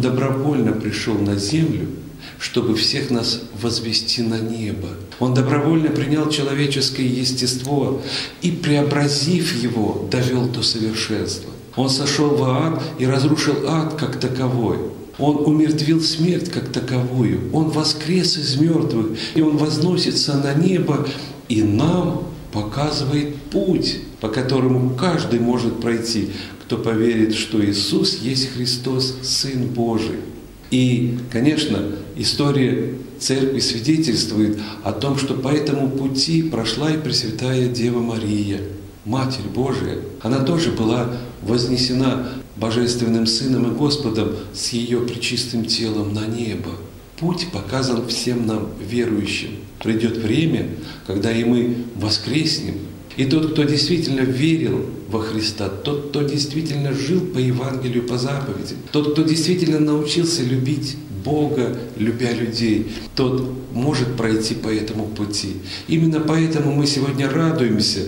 добровольно пришел на землю, чтобы всех нас возвести на небо. Он добровольно принял человеческое естество и, преобразив его, довел до совершенства. Он сошел в ад и разрушил ад как таковой. Он умертвил смерть как таковую. Он воскрес из мертвых, и Он возносится на небо, и нам показывает путь, по которому каждый может пройти, кто поверит, что Иисус есть Христос, Сын Божий. И, конечно, история Церкви свидетельствует о том, что по этому пути прошла и Пресвятая Дева Мария, Матерь Божия. Она тоже была вознесена Божественным Сыном и Господом с Ее пречистым телом на небо. Путь показан всем нам, верующим. Придет время, когда и мы воскреснем. И тот, кто действительно верил во Христа, тот, кто действительно жил по Евангелию, по заповедям, тот, кто действительно научился любить Бога, любя людей, тот может пройти по этому пути. Именно поэтому мы сегодня радуемся,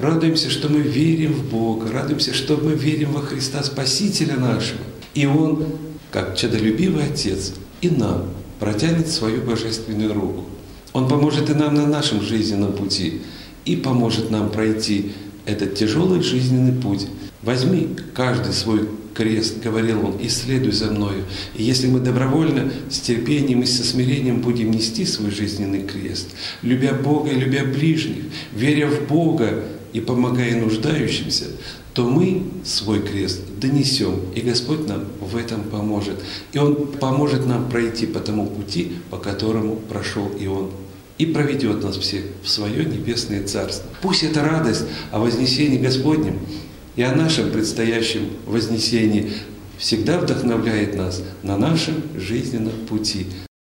что мы верим в Бога, радуемся, что мы верим во Христа Спасителя нашего. И Он, как чадолюбивый Отец, и нам протянет свою божественную руку. Он поможет и нам на нашем жизненном пути, и поможет нам пройти этот тяжелый жизненный путь. Возьми каждый свой крест, говорил Он, и следуй за мною. И если мы добровольно, с терпением и со смирением будем нести свой жизненный крест, любя Бога и любя ближних, веря в Бога и помогая нуждающимся, то мы свой крест донесем, и Господь нам в этом поможет. И Он поможет нам пройти по тому пути, по которому прошел и Он, и проведет нас всех в свое небесное Царство. Пусть эта радость о вознесении Господнем и о нашем предстоящем вознесении всегда вдохновляет нас на нашем жизненном пути.